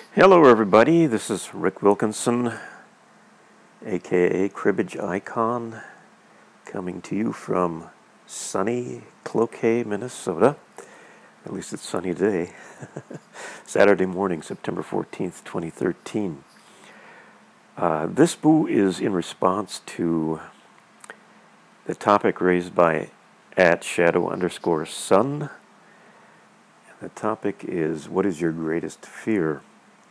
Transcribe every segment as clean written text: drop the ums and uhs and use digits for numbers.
Hello, everybody. This is Rick Wilkinson, aka Cribbage Icon, coming to you from sunny Cloquet, Minnesota. At least it's sunny today. Saturday morning, September 14th, 2013. This boo is in response to the topic raised by @shadow_sun. The topic is, what is your greatest fear?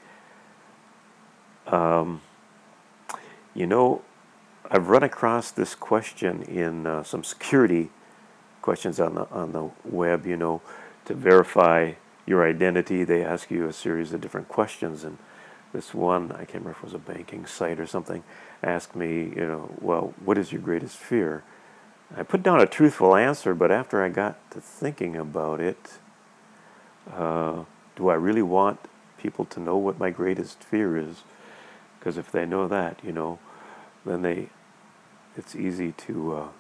I've run across this question in some security questions on the web. To verify your identity, they ask you a series of different questions, and this one, I can't remember if it was a banking site or something, asked me, well, what is your greatest fear? I put down a truthful answer, but after I got to thinking about it, do I really want people to know what my greatest fear is? Because if they know that, then it's easy to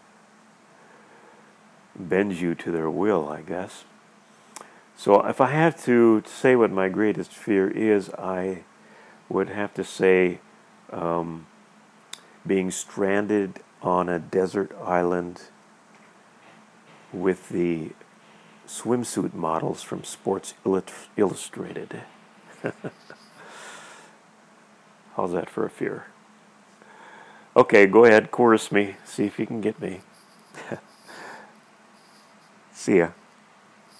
bend you to their will, I guess. So if I have to say what my greatest fear is, I would have to say being stranded on a desert island with the swimsuit models from Sports Illustrated. How's that for a fear? Okay, go ahead, chorus me. See if you can get me. See ya.